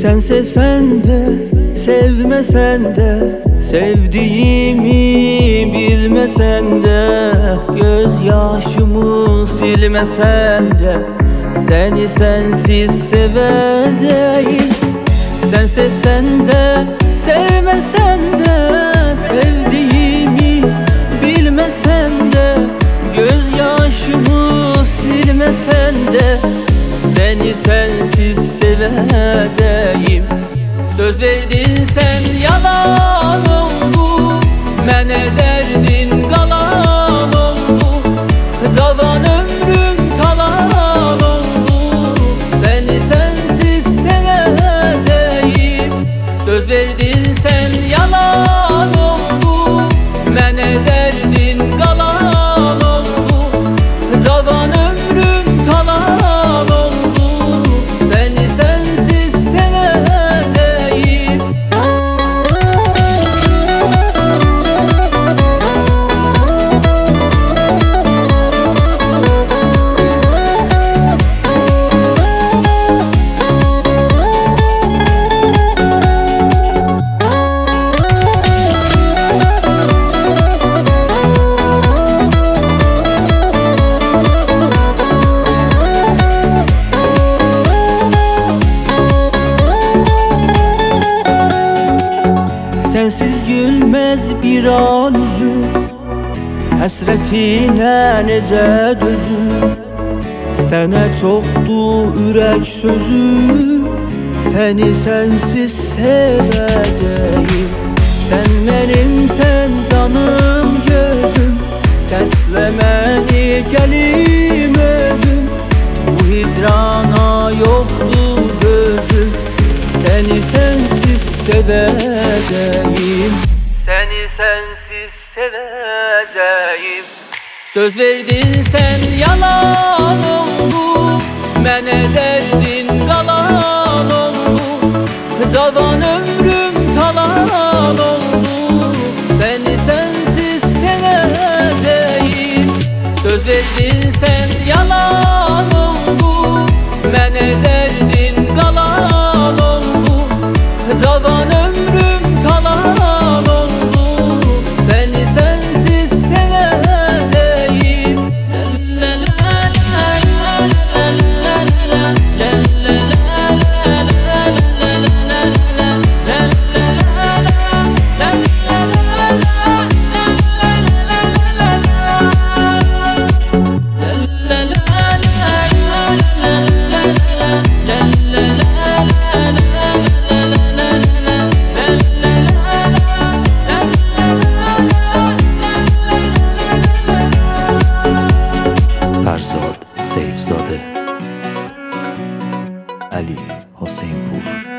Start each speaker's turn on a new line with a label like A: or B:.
A: Sen sevsen de sevmesen de, sevdiğimi bilmesen de, gözyaşımı silmesen de, seni sensiz seveceğim. Sen sevsen de sevmesen de, sevdiğimi bilmesen de, gözyaşımı silmesen de, seni sensiz seveceğim. Söz verdin sen yalan oldu, mənə derdin qalan oldu, cavan ömrüm talan oldu, seni sensiz seveceğim. Söz verdin sen yalan oldu, mənə derdin qalan oldu, cavan ömrüm talan oldu, seni sensiz seveceğim. Sensiz gülmez bir an üzüm, həsrətinə necə dözüm. Sənə çoxdur ürək sözüm, səni sənsiz sevəcəyim. Sən mənimsən canım gözüm, səslə məni gəlim özüm. Bu hicrana yoxdur gözüm, səni sənsiz seveceğim. Seni sensiz seveceğim. Söz verdin sen yalan oldu, mənə derdin qalan oldu, cavan ömrüm talan oldu, seni sensiz seveceğim. Söz verdin sen yalan oldu, mənə derdin qalan oldu, cavan ömrüm talan oldu, seni sensiz seveceğim.
B: فرزاد سیفزاده، علی حسین پور.